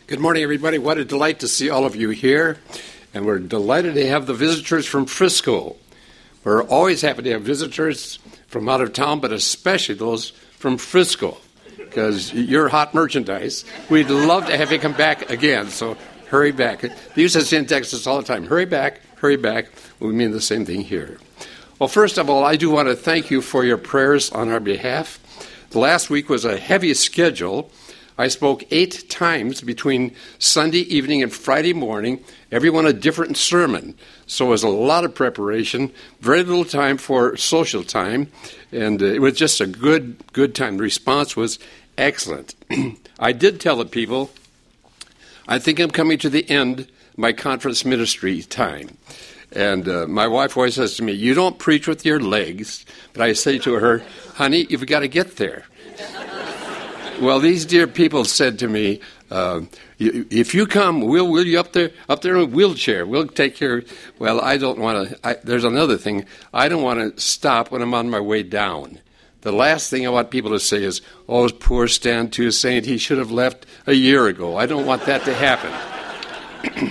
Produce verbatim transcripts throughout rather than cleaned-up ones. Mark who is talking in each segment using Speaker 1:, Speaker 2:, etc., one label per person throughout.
Speaker 1: Good morning, everybody. What a delight to see all of you here. And we're delighted to have the visitors from Frisco. We're always happy to have visitors from out of town, but especially those from Frisco, because you're hot merchandise. We'd love to have you come back again, so hurry back. They used to say in Texas all the time, hurry back, hurry back. We mean the same thing here. Well, first of all, I do want to thank you for your prayers on our behalf. The last week was a heavy schedule. I spoke eight times between Sunday evening and Friday morning, every one a different sermon. So it was a lot of preparation, very little time for social time, and it was just a good, good time. The response was excellent. I did tell the people, I think I'm coming to the end of my conference ministry time. And uh, my wife always says to me, you don't preach with your legs. But I say to her, honey, you've got to get there. Well, these dear people said to me, uh, if you come, we'll wheel you up there, up there in a wheelchair. We'll take care. Well, I don't want to. There's another thing. I don't want to stop when I'm on my way down. The last thing I want people to say is, oh, poor Stan Toussaint, he should have left a year ago. I don't want that to happen.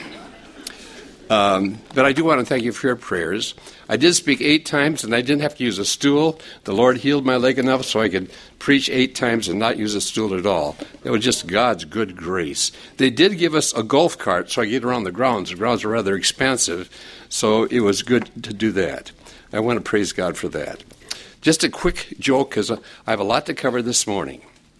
Speaker 1: Um, but I do want to thank you for your prayers. I did speak eight times, and I didn't have to use a stool. The Lord healed my leg enough so I could preach eight times and not use a stool at all. It was just God's good grace. They did give us a golf cart so I could get around the grounds. The grounds are rather expansive, so it was good to do that. I want to praise God for that. Just a quick joke, because I have a lot to cover this morning.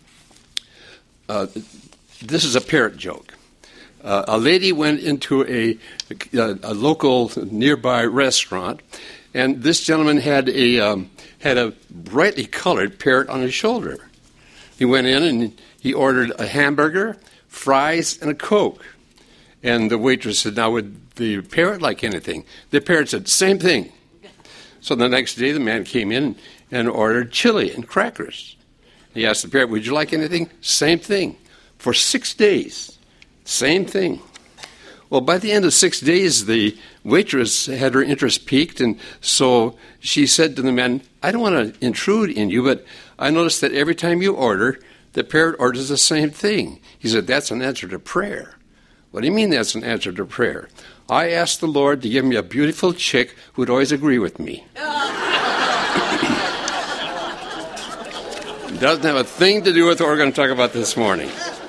Speaker 1: Uh, this is a parrot joke. Uh, a lady went into a, a, a local nearby restaurant, and this gentleman had a um, had a brightly colored parrot on his shoulder. He went in and he ordered a hamburger, fries, and a Coke. And the waitress said, now, would the parrot like anything? The parrot said, same thing. So the next day, the man came in and ordered chili and crackers. He asked the parrot, would you like anything? Same thing. For six days. Same thing. Well, by the end of six days, the waitress had her interest piqued, and so she said to the man, I don't want to intrude in you, but I noticed that every time you order, the parrot orders the same thing. He said, that's an answer to prayer. What do you mean that's an answer to prayer? I asked the Lord to give me a beautiful chick who'd always agree with me. Doesn't have a thing to do with what we're going to talk about this morning.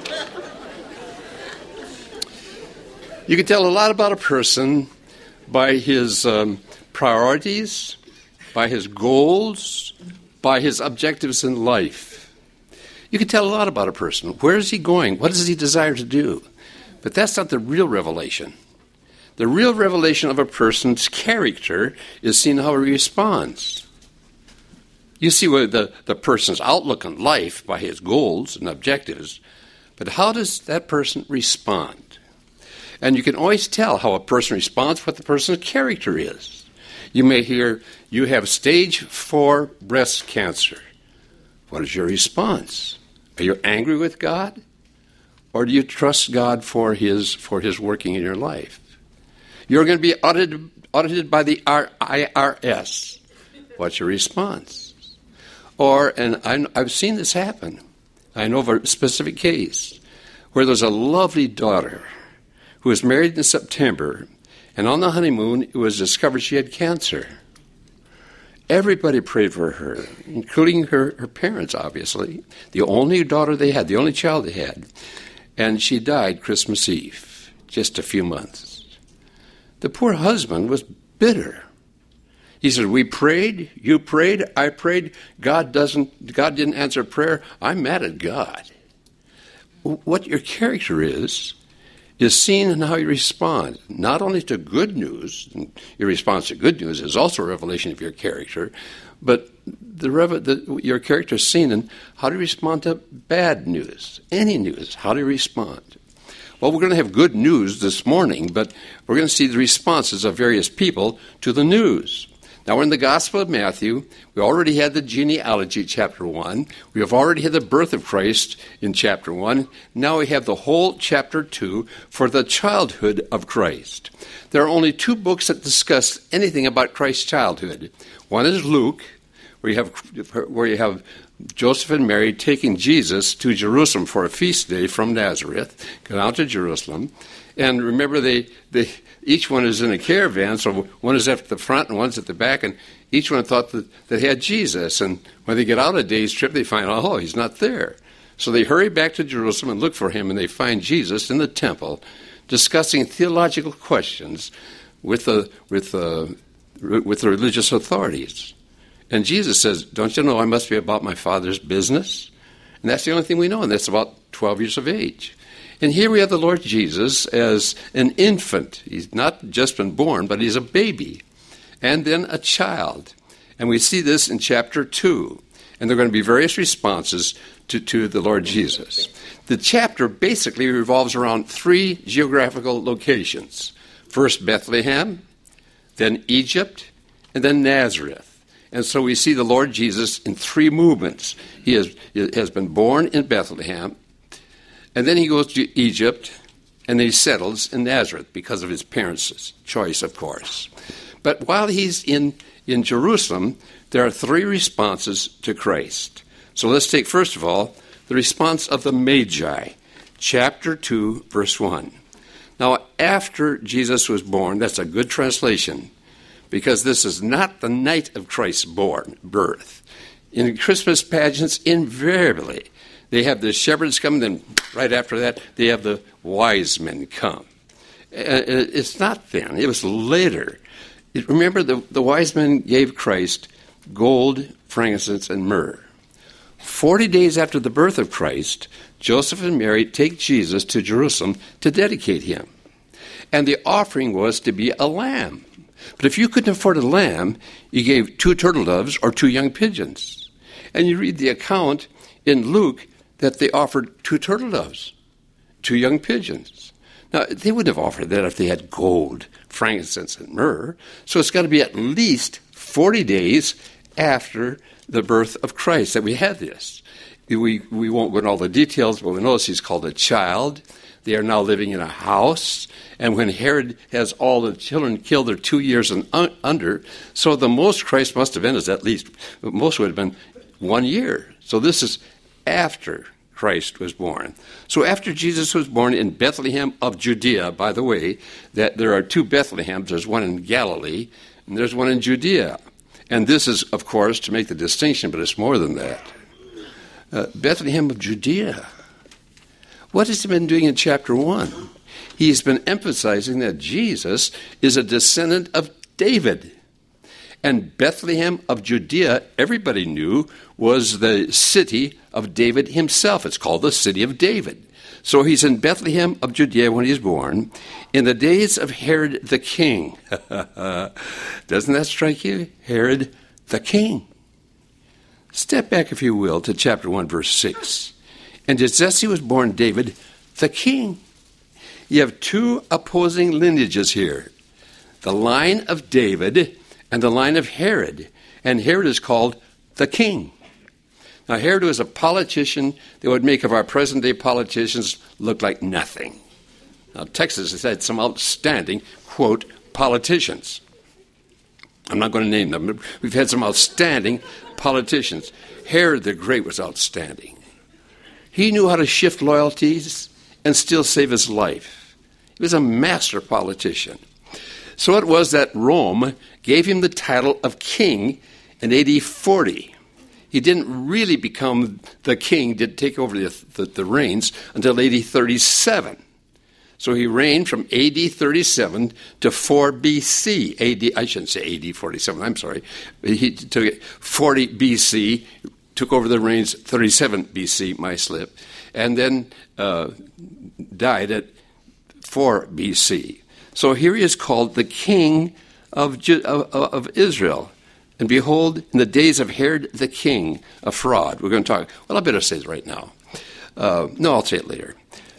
Speaker 1: You can tell a lot about a person by his um, priorities, by his goals, by his objectives in life. You can tell a lot about a person. Where is he going? What does he desire to do? But that's not the real revelation. The real revelation of a person's character is seen how he responds. You see what the, the person's outlook on life by his goals and objectives, but how does that person respond? And you can always tell how a person responds, what the person's character is. You may hear, you have stage four breast cancer. What is your response? Are you angry with God? Or do you trust God for his for his working in your life? You're going to be audited, audited by the I R S. What's your response? Or, and I, I've seen this happen. I know of a specific case where there's a lovely daughter who was married in September, and on the honeymoon, it was discovered she had cancer. Everybody prayed for her, including her, her parents, obviously, the only daughter they had, the only child they had. And she died Christmas Eve, just a few months. The poor husband was bitter. He said, we prayed, you prayed, I prayed, God doesn't, God didn't answer prayer, I'm mad at God. What your character is, is seen in how you respond, not only to good news, and your response to good news is also a revelation of your character, but the, the your character is seen in how do you respond to bad news, any news, how do you respond? Well, we're going to have good news this morning, but we're going to see the responses of various people to the news. Now, we're in the Gospel of Matthew. We already had the genealogy, chapter one. We have already had the birth of Christ in chapter one. Now we have the whole chapter two for the childhood of Christ. There are only two books that discuss anything about Christ's childhood. One is Luke, where you have, where you have Joseph and Mary taking Jesus to Jerusalem for a feast day from Nazareth, go down to Jerusalem. And remember, they, they each one is in a caravan, so one is at the front and one's at the back, and each one thought that they had Jesus. And when they get out a day's trip, they find, oh, he's not there. So they hurry back to Jerusalem and look for him, and they find Jesus in the temple discussing theological questions with the, with the, with the religious authorities. And Jesus says, don't you know I must be about my Father's business? And that's the only thing we know, and that's about twelve years of age. And here we have the Lord Jesus as an infant. He's not just been born, but he's a baby, and then a child. And we see this in chapter two. And there are going to be various responses to, to the Lord Jesus. The chapter basically revolves around three geographical locations. First Bethlehem, then Egypt, and then Nazareth. And so we see the Lord Jesus in three movements. He has, he has been born in Bethlehem, and then he goes to Egypt, and then he settles in Nazareth because of his parents' choice, of course. But while he's in, in Jerusalem, there are three responses to Christ. So let's take, first of all, the response of the Magi, chapter two, verse one. Now, after Jesus was born, that's a good translation, because this is not the night of Christ's born birth. In Christmas pageants, invariably, they have the shepherds come, and then right after that, they have the wise men come. It's not then. It was later. Remember, the, the wise men gave Christ gold, frankincense, and myrrh. Forty days after the birth of Christ, Joseph and Mary take Jesus to Jerusalem to dedicate him. And the offering was to be a lamb. But if you couldn't afford a lamb, you gave two turtle doves or two young pigeons. And you read the account in Luke that they offered two turtle doves, two young pigeons. Now, they wouldn't have offered that if they had gold, frankincense, and myrrh. So it's got to be at least forty days after the birth of Christ that we had this. We, we won't go into all the details, but we notice he's called a child. They are now living in a house. And when Herod has all the children killed, they're two years and un- under. So the most Christ must have been is at least, most would have been one year. So this is after Christ was born. So after Jesus was born in Bethlehem of Judea, by the way, that there are two Bethlehems. There's one in Galilee, and there's one in Judea. And this is, of course, to make the distinction, but it's more than that. Uh, Bethlehem of Judea. What has he been doing in chapter one? He's been emphasizing that Jesus is a descendant of David. And Bethlehem of Judea, everybody knew, was the city of David himself. It's called the city of David. So he's in Bethlehem of Judea when he's born, in the days of Herod the king. Doesn't that strike you? Herod the king. Step back, if you will, to chapter one, verse six. And to Jesse was born David the king. You have two opposing lineages here. The line of David and the line of Herod. And Herod is called the king. Now, Herod was a politician that would make of our present-day politicians look like nothing. Now, Texas has had some outstanding, quote, politicians. I'm not going to name them, but we've had some outstanding politicians. Herod the Great was outstanding. He knew how to shift loyalties and still save his life. He was a master politician. So it was that Rome gave him the title of king in A D forty. He didn't really become the king, didn't take over the, the, the reins until A D thirty-seven. So he reigned from A D thirty-seven to four B C. A D, I shouldn't say A D forty-seven, I'm sorry. He took forty B C, took over the reins thirty-seven B C, my slip, and then uh, died at four B C. So here he is called the king of, of, of Israel. And behold, in the days of Herod the king, a fraud. We're going to talk. Well, I better say it right now. Uh, no, I'll say it later.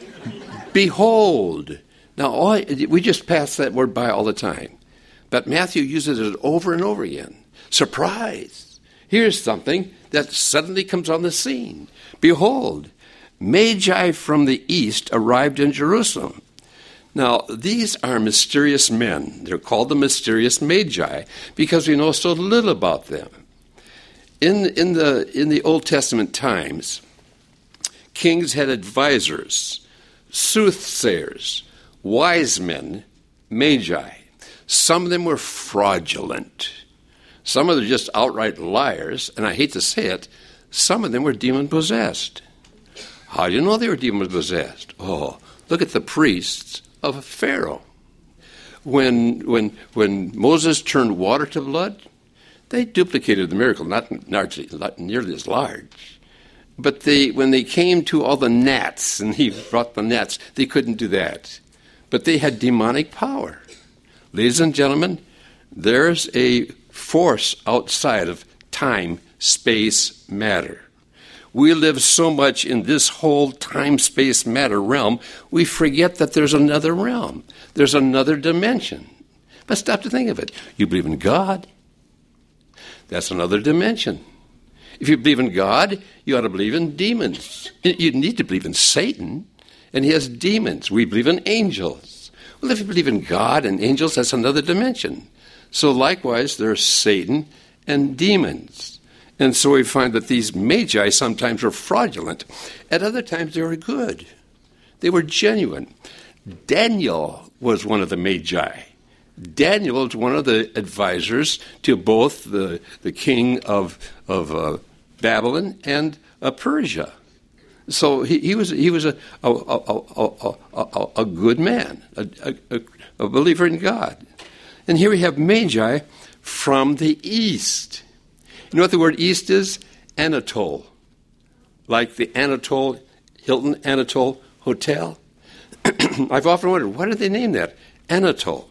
Speaker 1: Behold. Now, all I, we just pass that word by all the time. But Matthew uses it over and over again. Surprise. Here's something that suddenly comes on the scene. Behold, Magi from the east arrived in Jerusalem. Now, these are mysterious men. They're called the mysterious Magi because we know so little about them. In, in, the, in the Old Testament times, kings had advisors, soothsayers, wise men, magi. Some of them were fraudulent. Some of them were just outright liars, and I hate to say it, some of them were demon-possessed. How do you know they were demon-possessed? Oh, look at the priests of Pharaoh. When, when, when Moses turned water to blood, they duplicated the miracle, not, largely, not nearly as large. But they, when they came to all the gnats, and he brought the gnats, they couldn't do that. But they had demonic power. Ladies and gentlemen, there's a force outside of time, space, matter. We live so much in this whole time, space, matter realm, we forget that there's another realm. There's another dimension. But stop to think of it. You believe in God. That's another dimension. If you believe in God, you ought to believe in demons. You need to believe in Satan, and he has demons. We believe in angels. Well, if you believe in God and angels, that's another dimension. So likewise, there's Satan and demons. And so we find that these magi sometimes were fraudulent. At other times, they were good. They were genuine. Daniel was one of the magi. Daniel was one of the advisors to both the, the king of, of uh, Babylon and uh, Persia. So he, he was he was a a, a, a, a, a good man, a, a, a believer in God. And here we have magi from the east. You know what the word east is? Anatole. Like the Anatole, Hilton Anatole Hotel. I've often wondered, why did they name that? Anatole.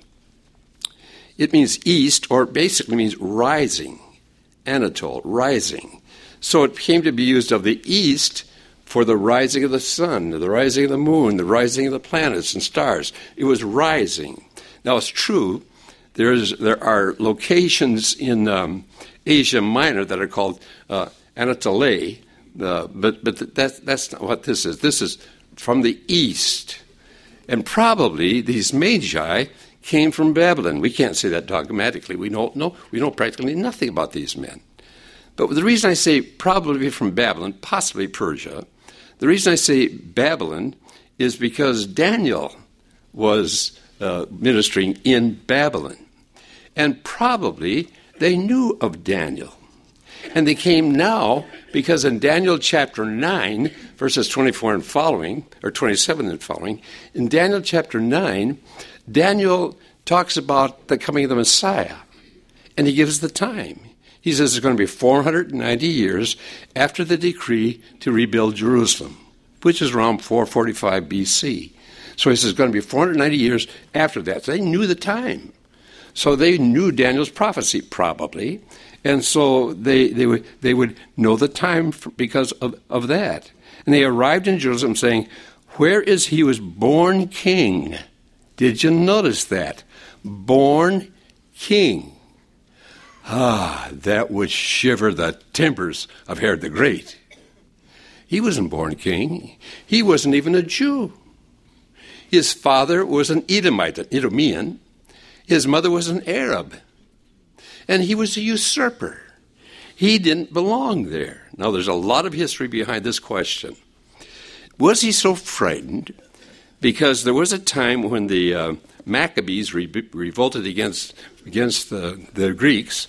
Speaker 1: It means east, or basically means rising. Anatole, rising. So it came to be used of the east for the rising of the sun, the rising of the moon, the rising of the planets and stars. It was rising. Now, it's true, there's, there are locations in um, Asia Minor that are called uh, Anatole, uh, but, but that's, that's not what this is. This is from the east. And probably these magi came from Babylon. We can't say that dogmatically. We don't know. We know practically nothing about these men. But the reason I say probably from Babylon, possibly Persia, the reason I say Babylon is because Daniel was uh, ministering in Babylon. And probably they knew of Daniel. And they came now because in Daniel chapter nine, verses twenty-four and following, or twenty-seven and following, in Daniel chapter nine, Daniel talks about the coming of the Messiah. And he gives the time. He says it's going to be four hundred ninety years after the decree to rebuild Jerusalem, which is around four forty-five B C. So he says it's going to be four hundred ninety years after that. So they knew the time. So they knew Daniel's prophecy, probably. And so they, they, would, they would know the time for, because of, of that. And they arrived in Jerusalem saying, where is he who was born king? Did you notice that? Born king. Ah, that would shiver the timbers of Herod the Great. He wasn't born king. He wasn't even a Jew. His father was an Edomite, an Edomian. His mother was an Arab. And he was a usurper. He didn't belong there. Now, there's a lot of history behind this question. Was he so frightened? Because there was a time when the uh, Maccabees re- revolted against, against the, the Greeks,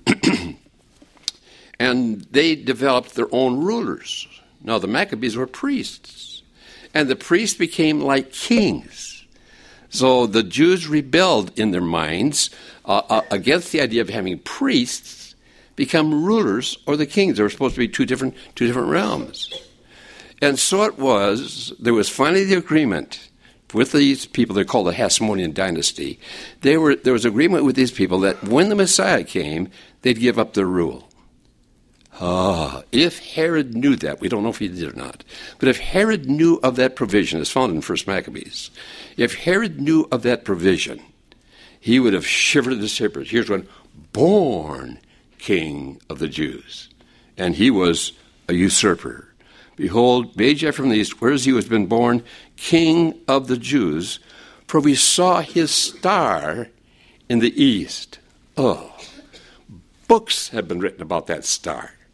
Speaker 1: and they developed their own rulers. Now, the Maccabees were priests, and the priests became like kings. So the Jews rebelled in their minds uh, uh, against the idea of having priests become rulers or the kings. There were supposed to be two different two different realms. And so it was, there was finally the agreement with these people. They're called the Hasmonean dynasty. They were, there was agreement with these people that when the Messiah came, they'd give up their rule. Ah, if Herod knew that, we don't know if he did or not, but if Herod knew of that provision, as found in First Maccabees, if Herod knew of that provision, he would have shivered the timbers. Here's one, born king of the Jews, and he was a usurper. Behold, Magi from the east, where is he who has been born king of the Jews? For we saw his star in the east. Oh, books have been written about that star.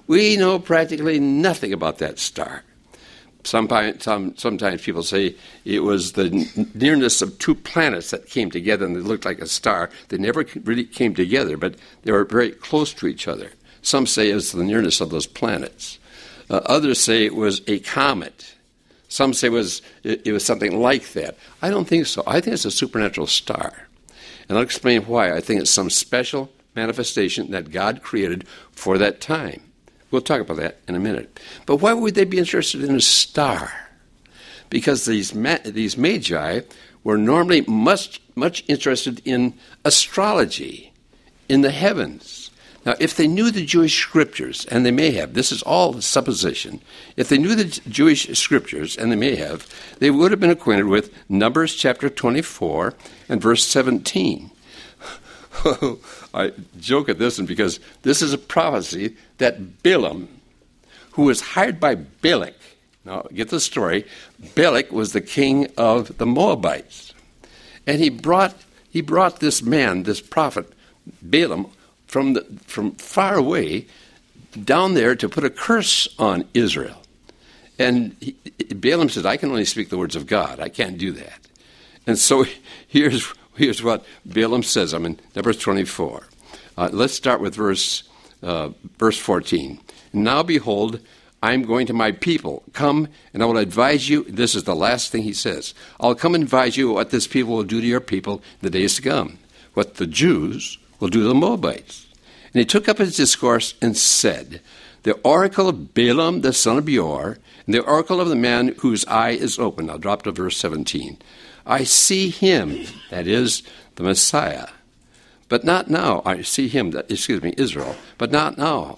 Speaker 1: We know practically nothing about that star. Sometimes, some, sometimes people say it was the nearness of two planets that came together and they looked like a star. They never really came together, but they were very close to each other. Some say it was the nearness of those planets. Uh, others say it was a comet. Some say it was, it, it was something like that. I don't think so. I think it's a supernatural star. And I'll explain why. I think it's some special manifestation that God created for that time. We'll talk about that in a minute. But why would they be interested in a star? Because these ma- these magi were normally much much interested in astrology, in the heavens. Now, if they knew the Jewish scriptures, and they may have, this is all supposition, if they knew the Jewish scriptures, and they may have, they would have been acquainted with Numbers chapter twenty-four and verse seventeen. I joke at this one because this is a prophecy that Balaam, who was hired by Balak, now get the story, Balak was the king of the Moabites. And he brought he brought this man, this prophet, Balaam, from the, from far away down there to put a curse on Israel. And he, Balaam said, I can only speak the words of God. I can't do that. And so here's Here's what Balaam says. I'm in Numbers twenty-four. Uh, let's start with verse uh, verse fourteen. Now behold, I am going to my people. Come, and I will advise you. This is the last thing he says. I'll come and advise you what this people will do to your people in the days to come, what the Jews will do to the Moabites. And he took up his discourse and said, the oracle of Balaam, the son of Beor, and the oracle of the man whose eye is open. I'll drop to verse seventeen. I see him, that is, the Messiah, but not now. I see him, that, excuse me, Israel, but not now.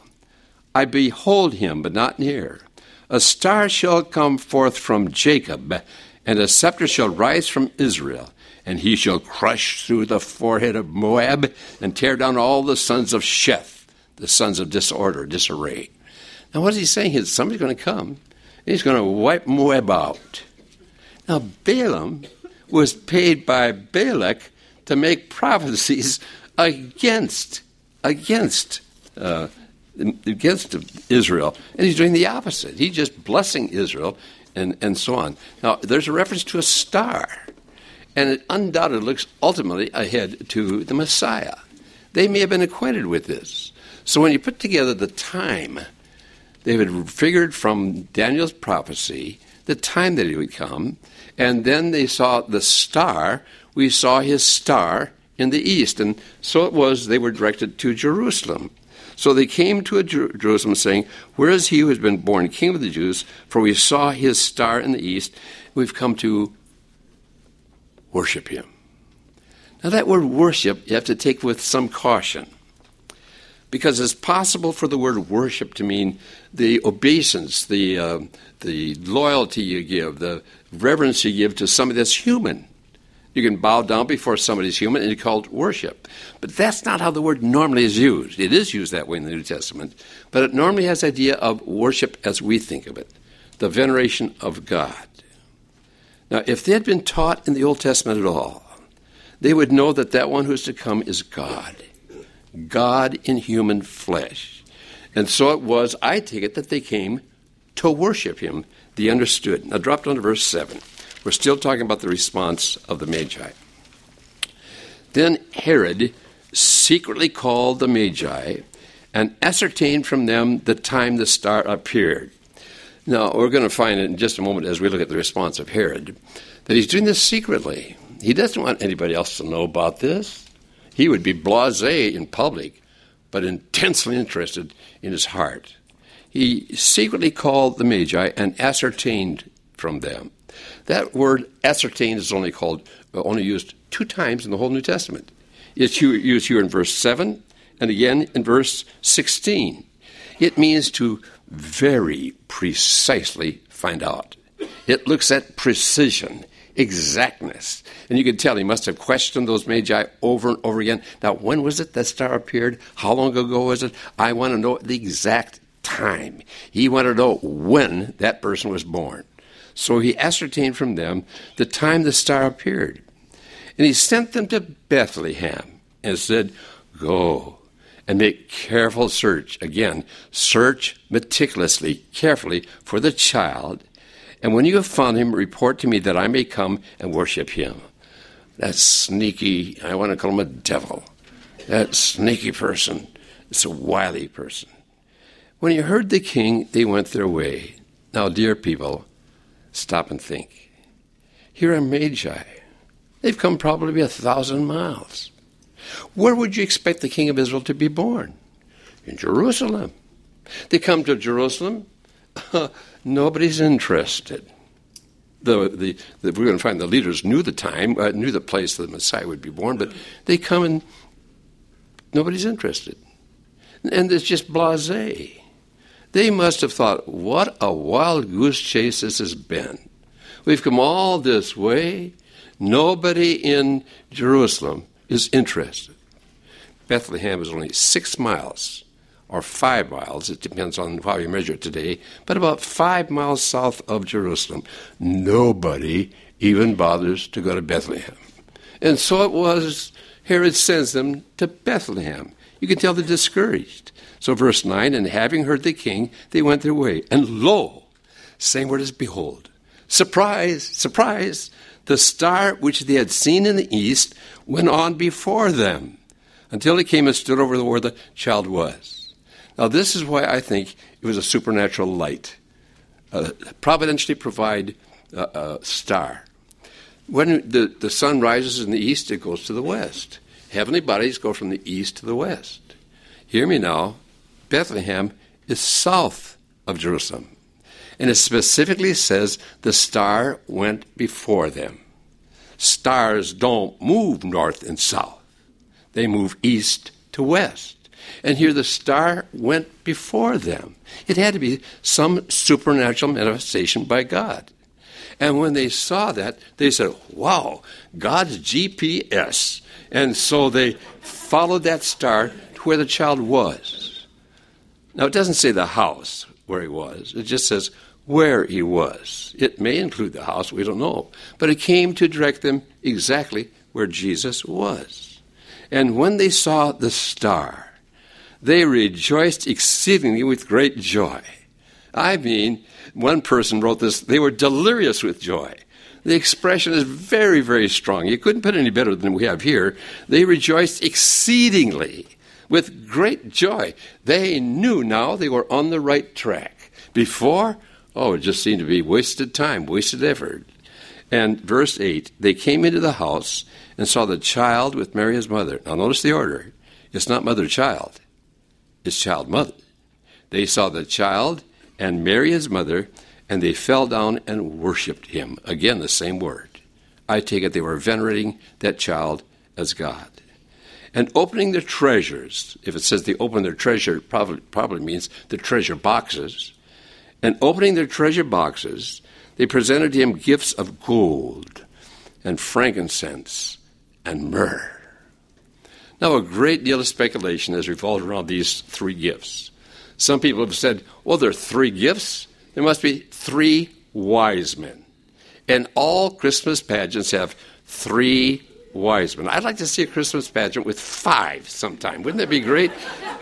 Speaker 1: I behold him, but not near. A star shall come forth from Jacob, and a scepter shall rise from Israel, and he shall crush through the forehead of Moab and tear down all the sons of Sheth, the sons of disorder, disarray. Now what is he saying is somebody's going to come, and he's going to wipe Moab out. Now Balaam was paid by Balak to make prophecies against against uh, against Israel, and he's doing the opposite. He's just blessing Israel, and, and so on. Now, there's a reference to a star, and it undoubtedly looks ultimately ahead to the Messiah. They may have been acquainted with this. So when you put together the time, they had figured from Daniel's prophecy the time that he would come, and then they saw the star. We saw his star in the east, and so it was they were directed to Jerusalem. So they came to Jer- Jerusalem saying, where is he who has been born king of the Jews? For we saw his star in the east. We've come to worship him. Now that word worship you have to take with some caution, because it's possible for the word worship to mean the obeisance, the uh, the loyalty you give, the reverence you give to somebody that's human. You can bow down before somebody's human and it's called worship. But that's not how the word normally is used. It is used that way in the New Testament, but it normally has the idea of worship as we think of it, the veneration of God. Now, if they had been taught in the Old Testament at all, they would know that that one who's to come is God. God in human flesh. And so it was, I take it, that they came to worship him. They understood. Now drop down to verse seven. We're still talking about the response of the Magi. Then Herod secretly called the Magi and ascertained from them the time the star appeared. Now, we're going to find in just a moment as we look at the response of Herod that he's doing this secretly. He doesn't want anybody else to know about this. He would be blasé in public, but intensely interested in his heart. He secretly called the Magi and ascertained from them. That word ascertain is only called, only used two times in the whole New Testament. It's used here in verse seven and again in verse sixteen. It means to very precisely find out. It looks at precision, exactness. And you can tell he must have questioned those Magi over and over again. Now, when was it that star appeared? How long ago was it? I want to know the exact time. He wanted to know when that person was born. So he ascertained from them the time the star appeared. And he sent them to Bethlehem and said, go and make careful search. Again, search meticulously, carefully for the child. And when you have found him, report to me that I may come and worship him. That sneaky, I want to call him a devil. That sneaky person. It's a wily person. When he heard the king, they went their way. Now, dear people, stop and think. Here are Magi. They've come probably a thousand miles. Where would you expect the king of Israel to be born? In Jerusalem. They come to Jerusalem. Nobody's interested. The, the, the, we're going to find the leaders knew the time, uh, knew the place the Messiah would be born, but they come and nobody's interested. And it's just blasé. They must have thought, what a wild goose chase this has been. We've come all this way. Nobody in Jerusalem is interested. Bethlehem is only six miles or five miles. It depends on how you measure it today, but about five miles south of Jerusalem. Nobody even bothers to go to Bethlehem. And so it was, Herod sends them to Bethlehem. You can tell they're discouraged. So verse nine, and having heard the king, they went their way. And lo, same word as behold. Surprise, surprise, the star which they had seen in the east went on before them until it came and stood over where the child was. Now, this is why I think it was a supernatural light. Uh, providentially provide a, a star. When the, the sun rises in the east, it goes to the west. Heavenly bodies go from the east to the west. Hear me now. Bethlehem is south of Jerusalem. And it specifically says the star went before them. Stars don't move north and south. They move east to west. And here the star went before them. It had to be some supernatural manifestation by God. And when they saw that, they said, wow, God's G P S. And so they followed that star to where the child was. Now, it doesn't say the house where he was. It just says where he was. It may include the house, we don't know. But it came to direct them exactly where Jesus was. And when they saw the star, they rejoiced exceedingly with great joy. I mean, one person wrote this, they were delirious with joy. The expression is very, very strong. You couldn't put it any better than we have here. They rejoiced exceedingly with great joy. They knew now they were on the right track. Before, oh, it just seemed to be wasted time, wasted effort. And verse eight, they came into the house and saw the child with Mary his mother. Now notice the order. It's not mother-child. It's child-mother. They saw the child and Mary his mother, and they fell down and worshipped him. Again, the same word. I take it they were venerating that child as God. And opening their treasures, if it says they opened their treasure, it probably, probably means the treasure boxes. And opening their treasure boxes, they presented him gifts of gold and frankincense and myrrh. Now, a great deal of speculation has revolved around these three gifts. Some people have said, well, there are three gifts. There must be three wise men. And all Christmas pageants have three wise men. I'd like to see a Christmas pageant with five sometime. Wouldn't that be great?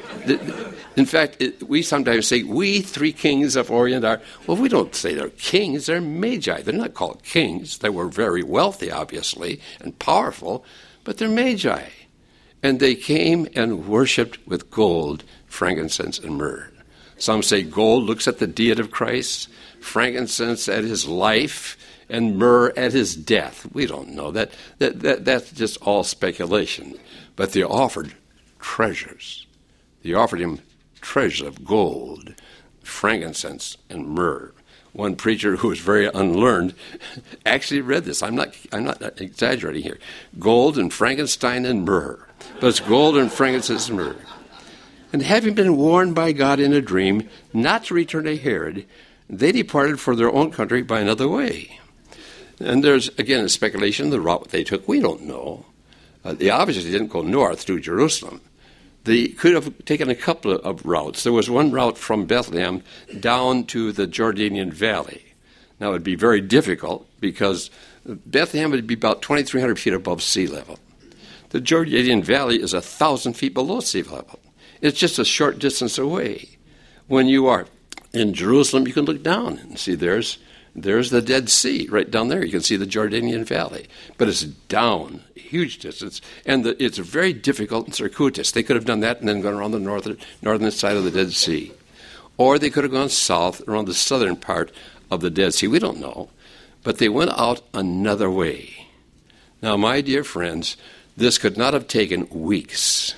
Speaker 1: In fact, it, we sometimes say, we three kings of Orient are, well, we don't say they're kings, they're magi. They're not called kings. They were very wealthy, obviously, and powerful, but they're magi. And they came and worshipped with gold, frankincense, and myrrh. Some say gold looks at the deity of Christ, frankincense at his life, and myrrh at his death. We don't know. That, that, that That's just all speculation. But they offered treasures. They offered him treasures of gold, frankincense, and myrrh. One preacher who was very unlearned actually read this. I'm not, I'm not exaggerating here. Gold and Frankenstein and myrrh. But it's gold and frankincense and myrrh. And having been warned by God in a dream not to return to Herod, they departed for their own country by another way. And there's, again, a speculation, the route they took, we don't know. Uh, they obviously didn't go north through Jerusalem. They could have taken a couple of routes. There was one route from Bethlehem down to the Jordanian Valley. Now, it would be very difficult because Bethlehem would be about twenty-three hundred feet above sea level. The Jordanian Valley is one thousand feet below sea level. It's just a short distance away. When you are in Jerusalem, you can look down and see there's there's the Dead Sea right down there. You can see the Jordanian Valley. But it's down a huge distance, and the, it's very difficult and circuitous. They could have done that and then gone around the northern, northern side of the Dead Sea. Or they could have gone south around the southern part of the Dead Sea. We don't know. But they went out another way. Now, my dear friends, this could not have taken weeks.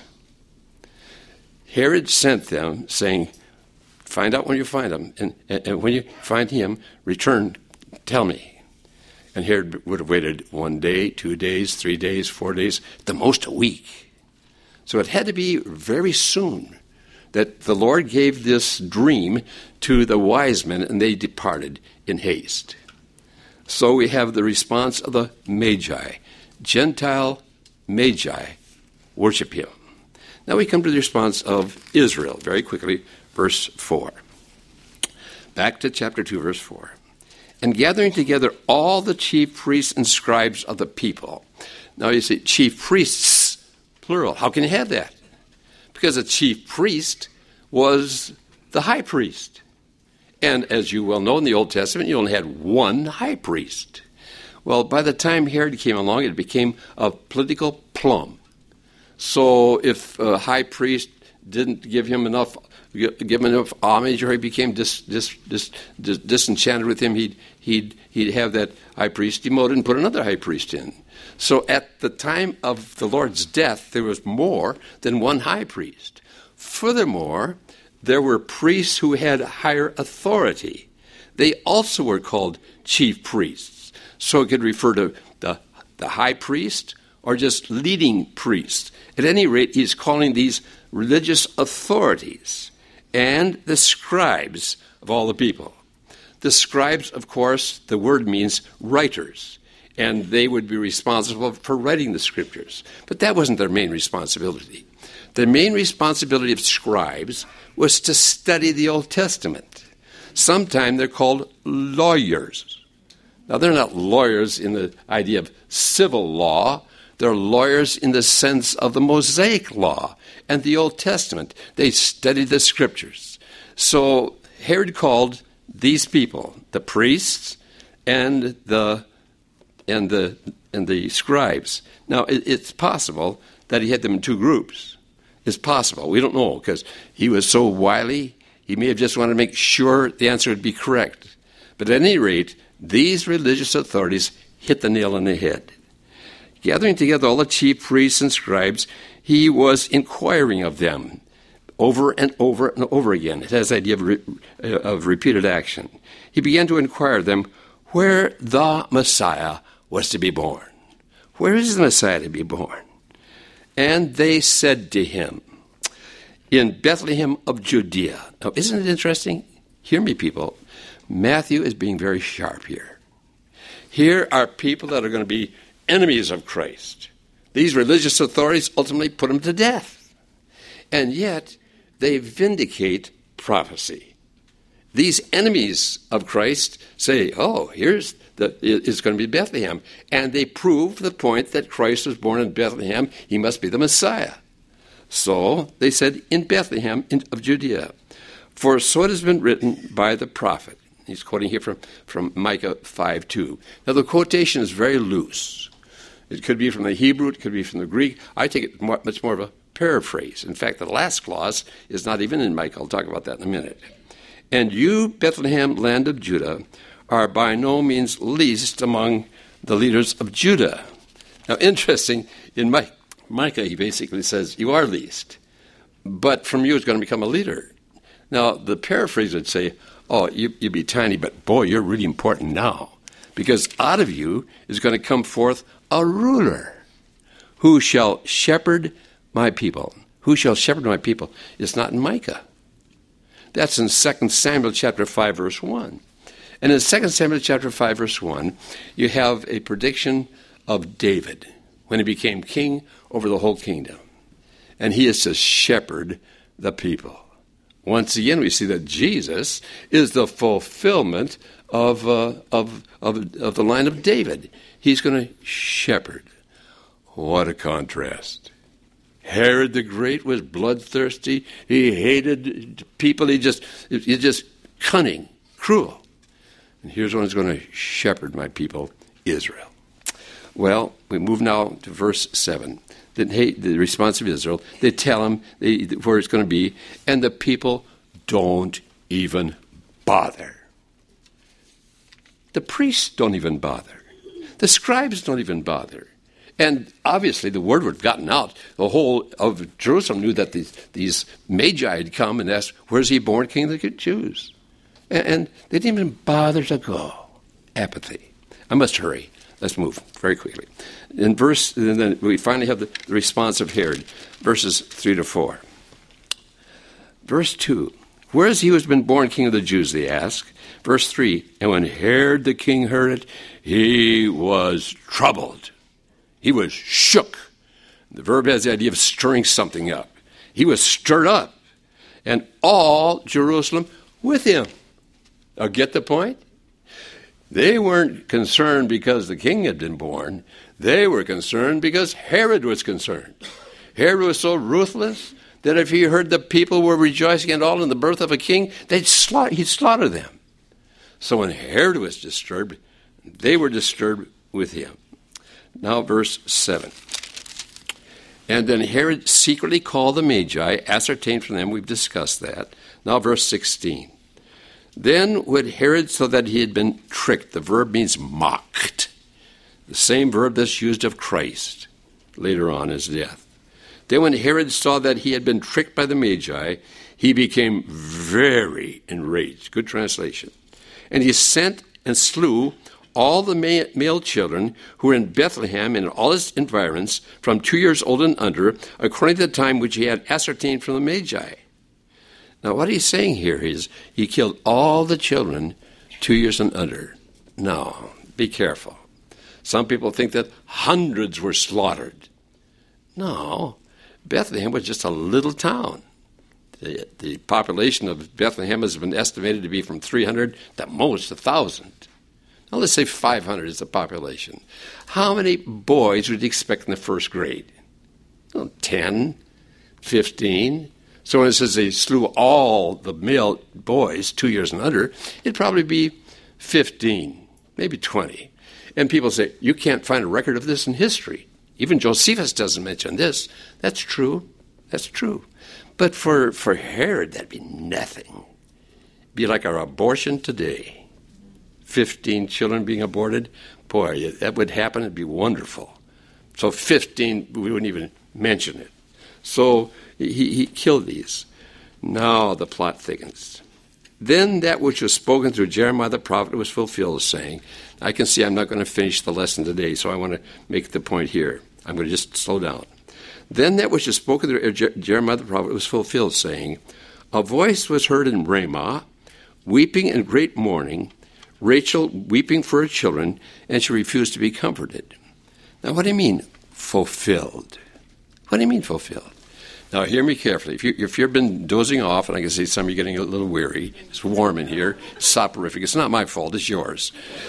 Speaker 1: Herod sent them saying, find out when you find him, and, and, and when you find him, return, tell me. And Herod would have waited one day, two days, three days, four days, at the most a week. So it had to be very soon that the Lord gave this dream to the wise men, and they departed in haste. So we have the response of the Magi. Gentile Magi worship him. Now we come to the response of Israel, very quickly, verse four. Back to chapter two, verse four. And gathering together all the chief priests and scribes of the people. Now you see, chief priests, plural. How can you have that? Because a chief priest was the high priest. And as you well know in the Old Testament, you only had one high priest. Well, by the time Herod came along, it became a political plum. So if a high priest didn't give him enough, give him enough homage, or he became dis, dis, dis, dis, disenchanted with him, he'd he'd he'd have that high priest demoted and put another high priest in. So at the time of the Lord's death, there was more than one high priest. Furthermore, there were priests who had higher authority. They also were called chief priests. So it could refer to the, the high priest or just leading priests. At any rate, he's calling these religious authorities and the scribes of all the people. The scribes, of course, the word means writers, and they would be responsible for writing the scriptures. But that wasn't their main responsibility. The main responsibility of scribes was to study the Old Testament. Sometimes they're called lawyers. Now, they're not lawyers in the idea of civil law. They're lawyers in the sense of the Mosaic law and the Old Testament. They studied the scriptures. So Herod called these people, the priests and the and the and the scribes. Now, it, it's possible that he had them in two groups. It's possible. We don't know, because he was so wily, he may have just wanted to make sure the answer would be correct. But at any rate, these religious authorities hit the nail on the head. Gathering together all the chief priests and scribes, he was inquiring of them over and over and over again. It has the idea of, re- of repeated action. He began to inquire of them where the Messiah was to be born. Where is the Messiah to be born? And they said to him, in Bethlehem of Judea. Now, isn't it interesting? Hear me, people. Matthew is being very sharp here. Here are people that are going to be enemies of Christ. These religious authorities ultimately put him to death. And yet, they vindicate prophecy. These enemies of Christ say, oh, here's the, it's going to be Bethlehem. And they prove the point that Christ was born in Bethlehem. He must be the Messiah. So they said, in Bethlehem of Judea. For so it has been written by the prophet. He's quoting here from, from Micah five two. Now, the quotation is very loose. It could be from the Hebrew. It could be from the Greek. I take it more, much more of a paraphrase. In fact, the last clause is not even in Micah. I'll talk about that in a minute. And you, Bethlehem, land of Judah, are by no means least among the leaders of Judah. Now, interesting, in Micah, Micah, he basically says, you are least, but from you is going to become a leader. Now, the paraphrase would say, oh, you, you'd be tiny, but boy, you're really important now, because out of you is going to come forth a ruler who shall shepherd my people. Who shall shepherd my people? It's not in Micah. That's in Second Samuel chapter five, verse one. And in Second Samuel chapter five, verse one, you have a prediction of David when he became king over the whole kingdom. And he is to shepherd the people. Once again, we see that Jesus is the fulfillment of, uh, of, of, of the line of David. He's going to shepherd. What a contrast. Herod the Great was bloodthirsty. He hated people. He just, he just cunning, cruel. And here's one who's going to shepherd my people, Israel. Well, we move now to verse seven. The, the response of Israel, they tell him they, where it's going to be, and the people don't even bother. The priests don't even bother. The scribes don't even bother. And obviously the word would have gotten out. The whole of Jerusalem knew that these, these magi had come and asked, where's he born, king of the Jews? And, and they didn't even bother to go. Apathy. I must hurry. Let's move very quickly. In verse, and then we finally have the, the response of Herod, verses three to four. Verse two, where is he who has been born king of the Jews, they ask. Verse three, and when Herod the king heard it, he was troubled. He was shook. The verb has the idea of stirring something up. He was stirred up, and all Jerusalem with him. Now get the point? They weren't concerned because the king had been born. They were concerned because Herod was concerned. Herod was so ruthless that if he heard the people were rejoicing and all in the birth of a king, they'd slaughter, he'd slaughter them. So when Herod was disturbed, they were disturbed with him. Now verse seven. And then Herod secretly called the Magi, ascertained from them, we've discussed that. Now verse sixteen. Then would Herod, so that he had been tricked, the verb means mocked, the same verb that's used of Christ later on his death. Then when Herod saw that he had been tricked by the Magi, he became very enraged. Good translation. And he sent and slew all the male children who were in Bethlehem and in all its environs from two years old and under, according to the time which he had ascertained from the Magi. Now, what he's saying here is he killed all the children two years and under. Now, be careful. Some people think that hundreds were slaughtered. No, Bethlehem was just a little town. The, the population of Bethlehem has been estimated to be from three hundred to most one thousand. Now, let's say five hundred is the population. How many boys would you expect in the first grade? Well, ten, fifteen. So when it says they slew all the male boys, two years and under, it'd probably be fifteen, maybe twenty. And people say, you can't find a record of this in history. Even Josephus doesn't mention this. That's true. That's true. But for, for Herod, that'd be nothing. It'd be like our abortion today. fifteen children being aborted. Boy, that would happen. It'd be wonderful. So fifteen, we wouldn't even mention it. So he, he killed these. Now the plot thickens. Then that which was spoken through Jeremiah the prophet was fulfilled, saying, I can see I'm not going to finish the lesson today, so I want to make the point here. I'm going to just slow down. Then that which was spoken through Jeremiah the prophet was fulfilled, saying, a voice was heard in Ramah, weeping in great mourning, Rachel weeping for her children, and she refused to be comforted. Now what do you mean, fulfilled? What do you mean fulfilled? Now, hear me carefully. If, you, if you've been dozing off, and I can see some of you getting a little weary, it's warm in here, it's soporific. It's not my fault, it's yours.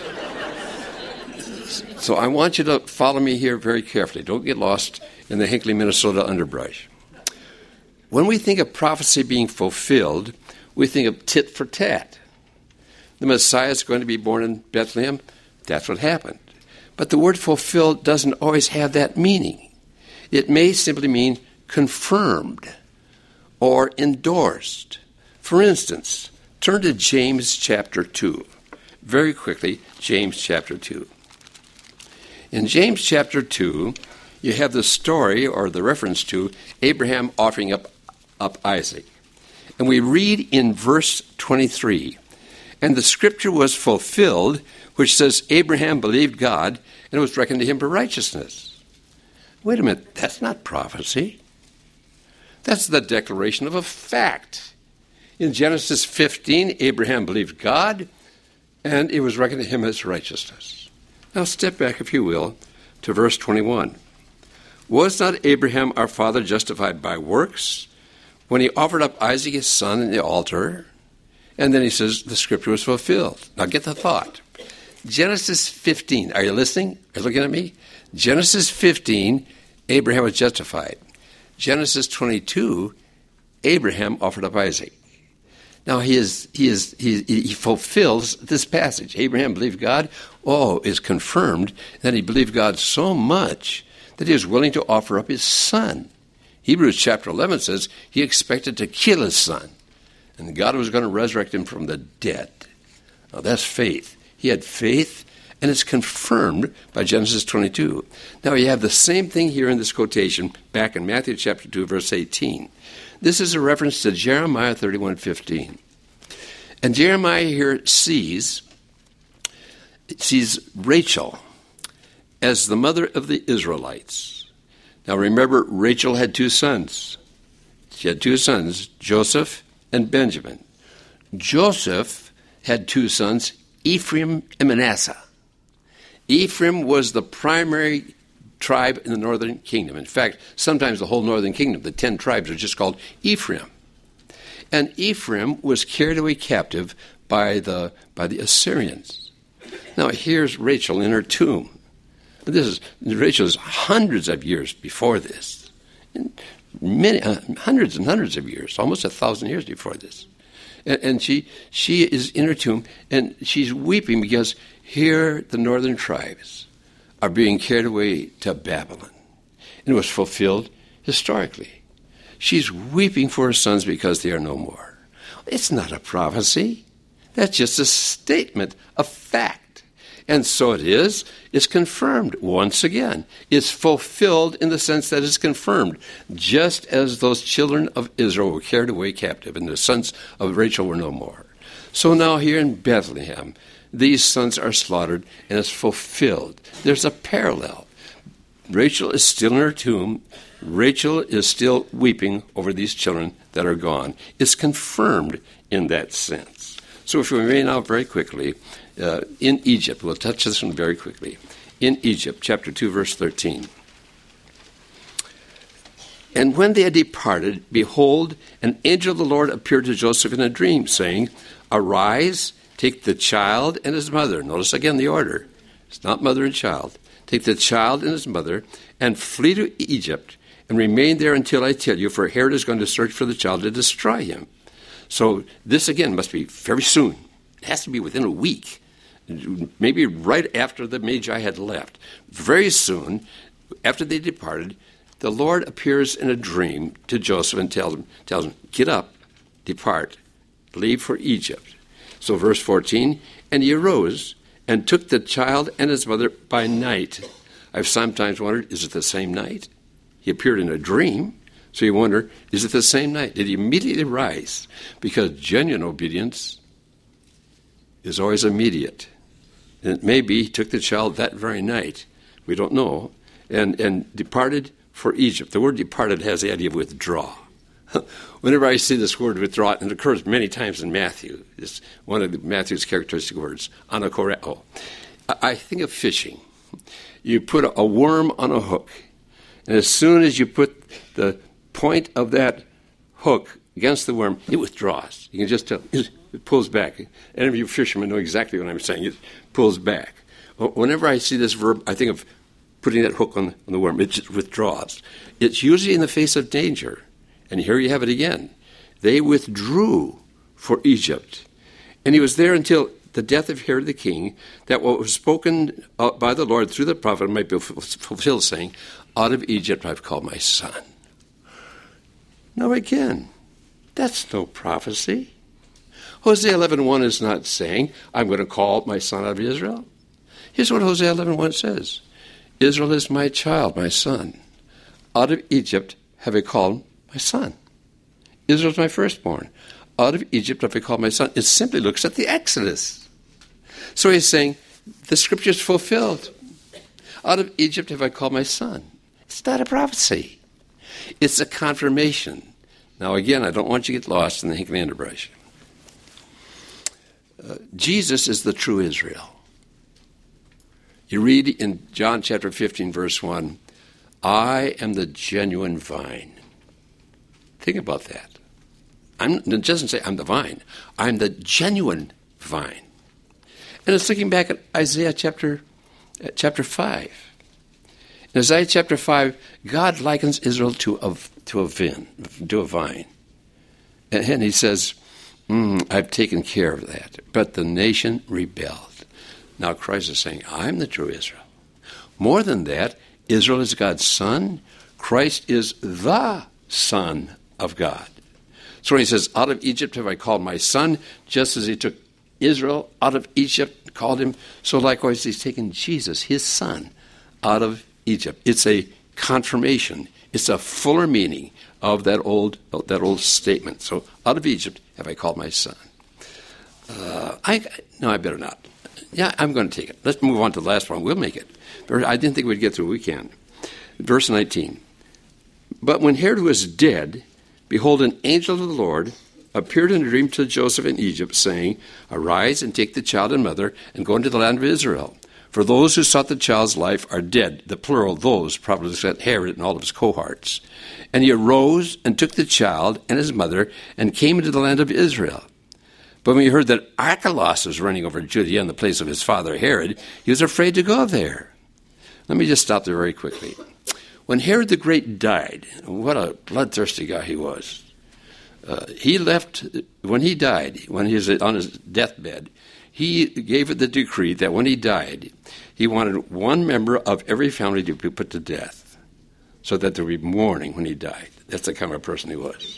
Speaker 1: So I want you to follow me here very carefully. Don't get lost in the Hinckley, Minnesota underbrush. When we think of prophecy being fulfilled, we think of tit for tat. The Messiah is going to be born in Bethlehem. That's what happened. But the word fulfilled doesn't always have that meaning. It may simply mean confirmed or endorsed. For instance, turn to James chapter two. Very quickly, James chapter two. In James chapter two, you have the story or the reference to Abraham offering up, up Isaac. And we read in verse twenty-three, and the scripture was fulfilled, which says Abraham believed God, and it was reckoned to him for righteousness. Wait a minute, that's not prophecy. That's the declaration of a fact. In Genesis fifteen, Abraham believed God, and it was reckoned to him as righteousness. Now step back, if you will, to verse twenty-one. Was not Abraham our father justified by works when he offered up Isaac his son in the altar? And then he says the scripture was fulfilled. Now get the thought. Genesis fifteen, are you listening? Are you looking at me? Genesis fifteen, Abraham was justified. Genesis twenty-two, Abraham offered up Isaac. Now he is he is he, he fulfills this passage. Abraham believed God. Oh, is confirmed that he believed God so much that he was willing to offer up his son. Hebrews chapter eleven says he expected to kill his son, and God was going to resurrect him from the dead. Now that's faith. He had faith, and it's confirmed by Genesis twenty-two. Now you have the same thing here in this quotation back in Matthew chapter two, verse eighteen. This is a reference to Jeremiah thirty-one fifteen. And Jeremiah here sees, sees Rachel as the mother of the Israelites. Now remember, Rachel had two sons. She had two sons, Joseph and Benjamin. Joseph had two sons, Ephraim and Manasseh. Ephraim was the primary tribe in the northern kingdom. In fact, sometimes the whole northern kingdom, the ten tribes, are just called Ephraim. And Ephraim was carried away captive by the by the Assyrians. Now here's Rachel in her tomb. This is Rachel is hundreds of years before this, and many uh, hundreds and hundreds of years, almost a thousand years before this. And, and she she is in her tomb, and she's weeping because here the northern tribes are being carried away to Babylon. And it was fulfilled historically. She's weeping for her sons because they are no more. It's not a prophecy. That's just a statement of fact. And so it is. It's confirmed once again. It's fulfilled in the sense that it's confirmed, just as those children of Israel were carried away captive and the sons of Rachel were no more. So now here in Bethlehem, these sons are slaughtered, and it's fulfilled. There's a parallel. Rachel is still in her tomb. Rachel is still weeping over these children that are gone. It's confirmed in that sense. So if we may now very quickly, uh, in Egypt, we'll touch this one very quickly. In Egypt, chapter two, verse thirteen. And when they had departed, behold, an angel of the Lord appeared to Joseph in a dream, saying, Arise, take the child and his mother. Notice again the order. It's not mother and child. Take the child and his mother and flee to Egypt and remain there until I tell you, for Herod is going to search for the child to destroy him. So this, again, must be very soon. It has to be within a week, maybe right after the Magi had left. Very soon, after they departed, the Lord appears in a dream to Joseph and tells him, tells him, get up, depart, leave for Egypt. So verse fourteen, and he arose and took the child and his mother by night. I've sometimes wondered, is it the same night? He appeared in a dream, so you wonder, is it the same night? Did he immediately rise? Because genuine obedience is always immediate. And it may be he took the child that very night. We don't know. And, and departed for Egypt. The word departed has the idea of withdraw. Whenever I see this word withdraw, and it occurs many times in Matthew, it's one of Matthew's characteristic words, anakoreo. I think of fishing. You put a worm on a hook, and as soon as you put the point of that hook against the worm, it withdraws. You can just tell, it pulls back. Any of you fishermen know exactly what I'm saying. It pulls back. Whenever I see this verb, I think of putting that hook on, on the worm. It just withdraws. It's usually in the face of danger. And here you have it again. They withdrew for Egypt. And he was there until the death of Herod the king, that what was spoken by the Lord through the prophet might be fulfilled, saying, out of Egypt I've called my son. Now again, that's no prophecy. Hosea eleven one is not saying, I'm going to call my son out of Israel. Here's what Hosea eleven one says. Israel is my child, my son. Out of Egypt have I called my son. Israel is my firstborn. Out of Egypt have I called my son. It simply looks at the Exodus. So he's saying, the scripture is fulfilled. Out of Egypt have I called my son. It's not a prophecy. It's a confirmation. Now again, I don't want you to get lost in the Hinckley underbrush. Uh, Jesus is the true Israel. You read in John chapter fifteen, verse one, I am the genuine vine. Think about that. I'm, it doesn't say I'm the vine. I'm the genuine vine. And it's looking back at Isaiah chapter, uh, chapter five. In Isaiah chapter five, God likens Israel to a, to a vine, to a vine. And, and he says, mm, I've taken care of that. But the nation rebelled. Now Christ is saying, I'm the true Israel. More than that, Israel is God's son. Christ is the Son of God. So when he says, out of Egypt have I called my son, just as he took Israel out of Egypt, called him, so likewise he's taken Jesus, his son, out of Egypt. It's a confirmation. It's a fuller meaning of that old that old statement. So out of Egypt have I called my son. Uh, I no, I better not. Yeah, I'm going to take it. Let's move on to the last one. We'll make it. I didn't think we'd get through. We can. Verse nineteen. But when Herod was dead, behold, an angel of the Lord appeared in a dream to Joseph in Egypt, saying, Arise and take the child and mother and go into the land of Israel. For those who sought the child's life are dead. The plural, those, probably said Herod and all of his cohorts. And he arose and took the child and his mother and came into the land of Israel. But when he heard that Archelaus was running over Judea in the place of his father Herod, he was afraid to go there. Let me just stop there very quickly. When Herod the Great died, what a bloodthirsty guy he was. Uh, he left, when he died, when he was on his deathbed, he gave it the decree that when he died, he wanted one member of every family to be put to death so that there would be mourning when he died. That's the kind of person he was.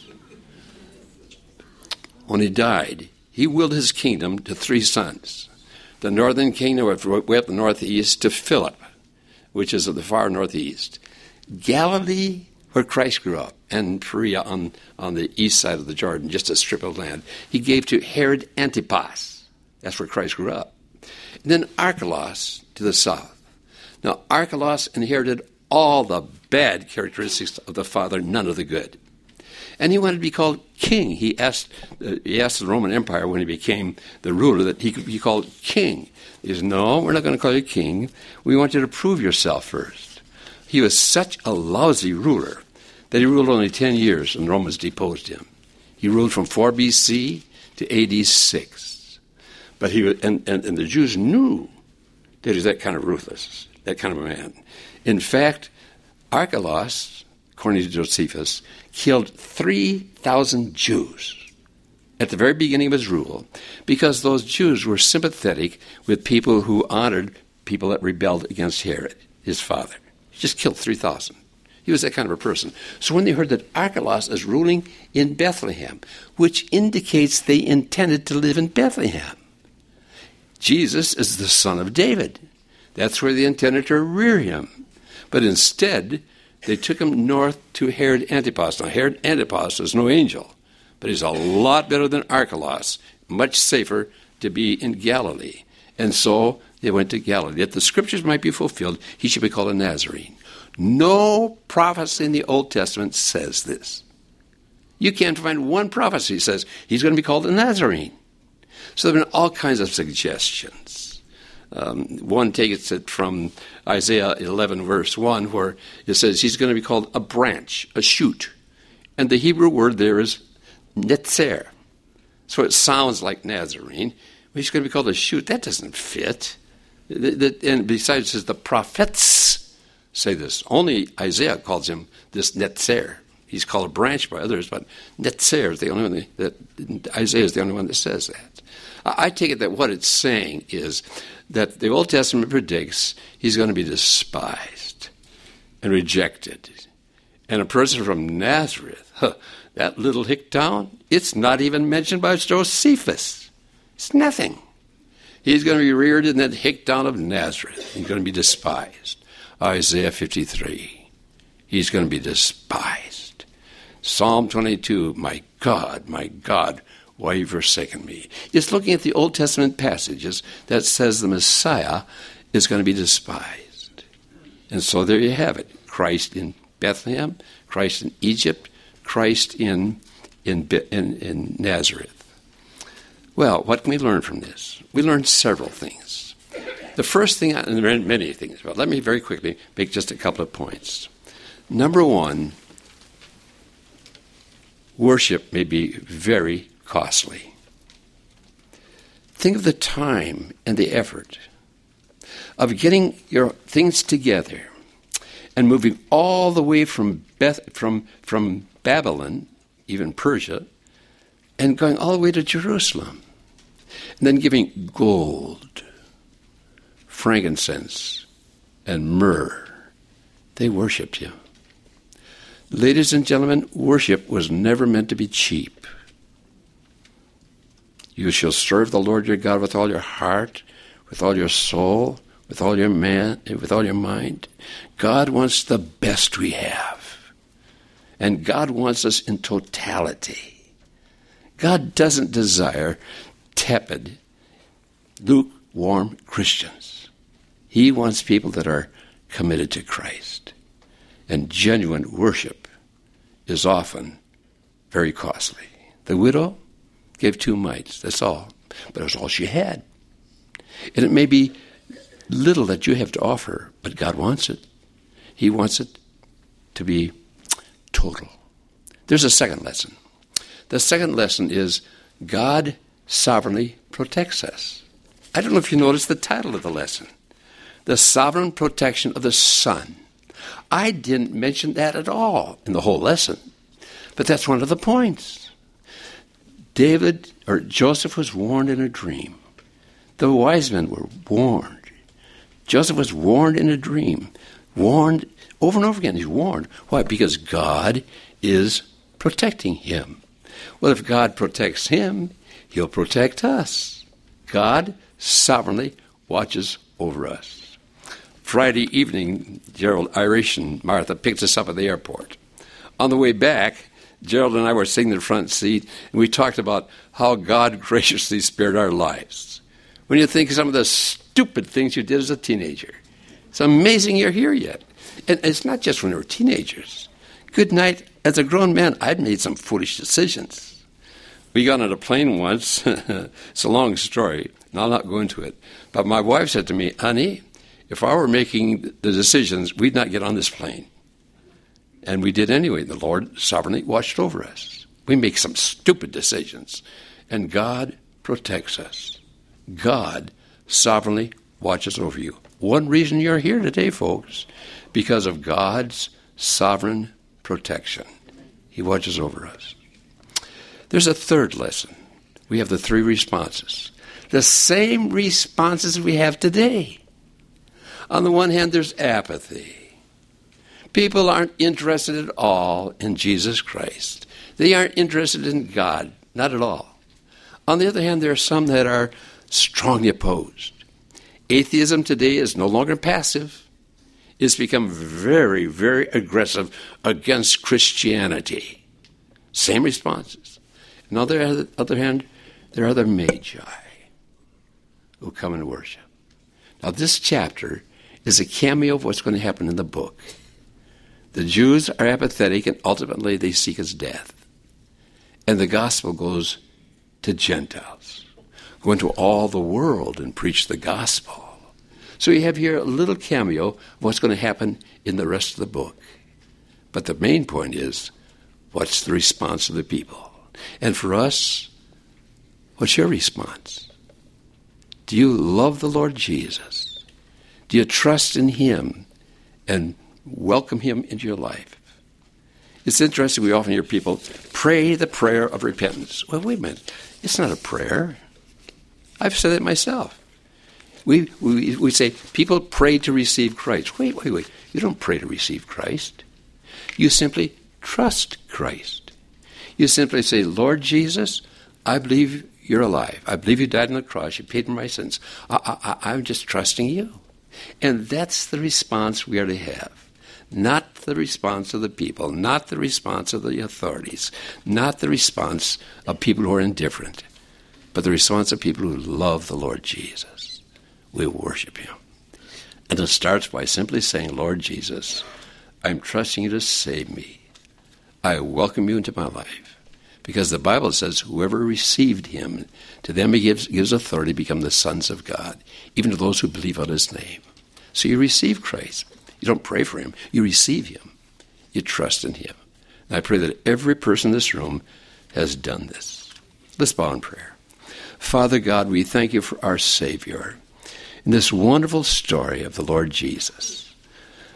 Speaker 1: When he died, he willed his kingdom to three sons. The northern kingdom went up the northeast to Philip, which is of the far northeast. Galilee, where Christ grew up, and Perea on, on the east side of the Jordan, just a strip of land, he gave to Herod Antipas. That's where Christ grew up. And then Archelaus to the south. Now, Archelaus inherited all the bad characteristics of the father, none of the good. And he wanted to be called king. He asked uh, he asked the Roman Empire when he became the ruler that he could be called king. He says, no, we're not going to call you king. We want you to prove yourself first. He was such a lousy ruler that he ruled only ten years and the Romans deposed him. He ruled from four B C to A D six. But he was, and, and, and the Jews knew that he was that kind of ruthless, that kind of a man. In fact, Archelaus, according to Josephus, killed three thousand Jews at the very beginning of his rule because those Jews were sympathetic with people who honored people that rebelled against Herod, his father. He just killed three thousand. He was that kind of a person. So when they heard that Archelaus is ruling in Bethlehem, which indicates they intended to live in Bethlehem. Jesus is the son of David. That's where they intended to rear him. But instead, they took him north to Herod Antipas. Now, Herod Antipas is no angel, but he's a lot better than Archelaus, much safer to be in Galilee. And so they went to Galilee. That the scriptures might be fulfilled, he should be called a Nazarene. No prophecy in the Old Testament says this. You can't find one prophecy that says he's going to be called a Nazarene. So there have been all kinds of suggestions. Um, one takes it from Isaiah eleven, verse one, where it says he's going to be called a branch, a shoot. And the Hebrew word there is netzer. So it sounds like Nazarene. But he's going to be called a shoot. That doesn't fit. And besides, it says the prophets say this. Only Isaiah calls him this netzer. He's called a branch by others, but netzer is the only one that, that Isaiah is the only one that says that. I take it that what it's saying is that the Old Testament predicts he's going to be despised and rejected. And a person from Nazareth, huh, that little hick town, it's not even mentioned by Josephus. It's nothing. He's going to be reared in that hick town of Nazareth. He's going to be despised. Isaiah fifty-three, he's going to be despised. Psalm twenty-two, my God, my God, why have you forsaken me? It's looking at the Old Testament passages that says the Messiah is going to be despised. And so there you have it. Christ in Bethlehem, Christ in Egypt, Christ in, in, in, in Nazareth. Well, what can we learn from this? We learn several things. The first thing, and there are many things, but let me very quickly make just a couple of points. Number one, worship may be very costly. Think of the time and the effort of getting your things together and moving all the way from Beth, from, from Babylon, even Persia, and going all the way to Jerusalem. And then giving gold, frankincense, and myrrh. They worshipped him. Ladies and gentlemen, worship was never meant to be cheap. You shall serve the Lord your God with all your heart, with all your soul, with all your man, with all your mind. God wants the best we have. And God wants us in totality. God doesn't desire tepid, lukewarm Christians. He wants people that are committed to Christ. And genuine worship is often very costly. The widow gave two mites, that's all. But it was all she had. And it may be little that you have to offer, but God wants it. He wants it to be total. There's a second lesson. The second lesson is God sovereignly protects us. I don't know if you noticed the title of the lesson. The sovereign protection of the Son. I didn't mention that at all in the whole lesson, but that's one of the points. David, or Joseph was warned in a dream. The wise men were warned. Joseph was warned in a dream. Warned over and over again. He's warned. Why? Because God is protecting him. Well, if God protects him, he'll protect us. God sovereignly watches over us. Friday evening, Gerald Irish and Martha picked us up at the airport. On the way back, Gerald and I were sitting in the front seat, and we talked about how God graciously spared our lives. When you think of some of the stupid things you did as a teenager, it's amazing you're here yet. And it's not just when we were teenagers. Good night, as a grown man, I'd made some foolish decisions. We got on a plane once. It's a long story, and I'll not go into it. But my wife said to me, honey, if I were making the decisions, we'd not get on this plane. And we did anyway. The Lord sovereignly watched over us. We make some stupid decisions, and God protects us. God sovereignly watches over you. One reason you're here today, folks, because of God's sovereign protection. He watches over us. There's a third lesson. We have the three responses. The same responses we have today. On the one hand, there's apathy. People aren't interested at all in Jesus Christ. They aren't interested in God, not at all. On the other hand, there are some that are strongly opposed. Atheism today is no longer passive. It's become very, very aggressive against Christianity. Same responses. On the other hand, there are other magi who come and worship. Now, this chapter is a cameo of what's going to happen in the book. The Jews are apathetic, and ultimately they seek his death. And the gospel goes to Gentiles. Go into all the world and preach the gospel. So you have here a little cameo of what's going to happen in the rest of the book. But the main point is, what's the response of the people? And for us, what's your response? Do you love the Lord Jesus? Do you trust in him and welcome him into your life? It's interesting, we often hear people pray the prayer of repentance. Well, wait a minute. It's not a prayer. I've said it myself. We, we, we say people pray to receive Christ. Wait, wait, wait. You don't pray to receive Christ. You simply trust Christ. You simply say, Lord Jesus, I believe you're alive. I believe you died on the cross. You paid for my sins. I, I, I'm just trusting you. And that's the response we are to have. Not the response of the people, not the response of the authorities, not the response of people who are indifferent, but the response of people who love the Lord Jesus. We worship him. And it starts by simply saying, Lord Jesus, I'm trusting you to save me. I welcome you into my life. Because the Bible says, whoever received him, to them he gives, gives authority to become the sons of God, even to those who believe on his name. So you receive Christ. You don't pray for him. You receive him. You trust in him. And I pray that every person in this room has done this. Let's bow in prayer. Father God, we thank you for our Savior in this wonderful story of the Lord Jesus.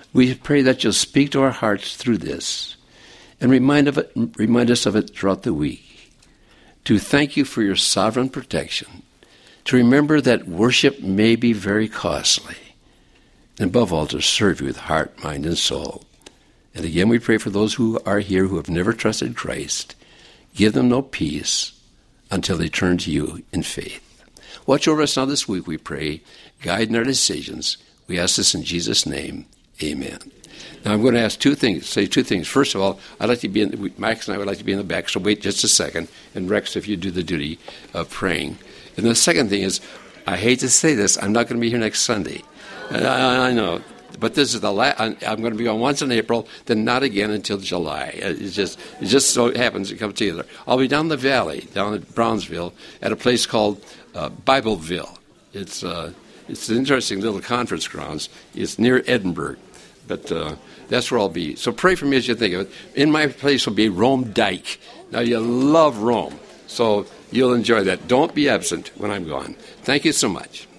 Speaker 2: We pray that you'll speak to our hearts through this and remind, of it, remind us of it throughout the week. To thank you for your sovereign protection. To remember that worship may be very costly. And above all, to serve you with heart, mind, and soul. And again, we pray for those who are here who have never trusted Christ. Give them no peace until they turn to you in faith. Watch over us now this week, we pray. Guide in our decisions. We ask this in Jesus' name. Amen. Now, I'm going to ask two things, say two things. First of all, I'd like to be in, Max and I would like to be in the back, so wait just a second. And Rex, if you do the duty of praying. And the second thing is, I hate to say this, I'm not going to be here next Sunday. I, I know. But this is the last. I'm going to be on once in April, then not again until July. It just it just so happens it comes together. I'll be down the valley, down at Brownsville, at a place called uh, Bibleville. It's uh, it's an interesting little conference grounds. It's near Edinburgh, but uh, that's where I'll be. So pray for me as you think of it. In my place will be Rome Dyke. Now you love Rome, so you'll enjoy that. Don't be absent when I'm gone. Thank you so much.